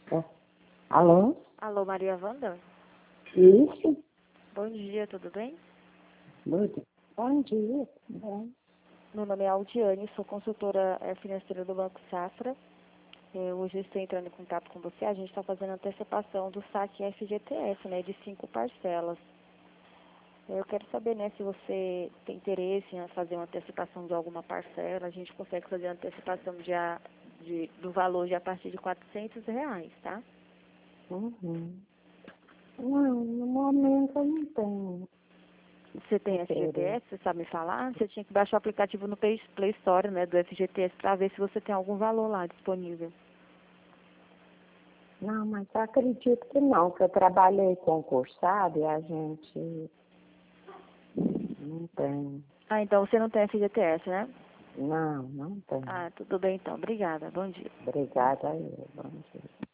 É. Alô? Alô, Maria Wanda? Isso? Bom dia, tudo bem? Muito. Bom dia. Bem. Meu nome é Aldiane, sou consultora financeira do Banco Safra. Hoje eu estou entrando em contato com você. A gente está fazendo antecipação do saque FGTS, né, de 5 parcelas. Eu quero saber, né, se você tem interesse em fazer uma antecipação de alguma parcela. A gente consegue fazer a antecipação do valor de a partir de R$ 400, tá? Uhum. Não, no momento eu não tenho Você tem interesse. FGTS, você sabe me falar? Você tinha que baixar o aplicativo no Play Store, né, do FGTS, para ver se você tem algum valor lá disponível. Não, mas eu acredito que não, que eu trabalhei concursado e a gente não tem. Ah, então você não tem FGTS, né? Não tem. Ah, tudo bem então. Obrigada. Bom dia. Obrigada aí. Bom dia.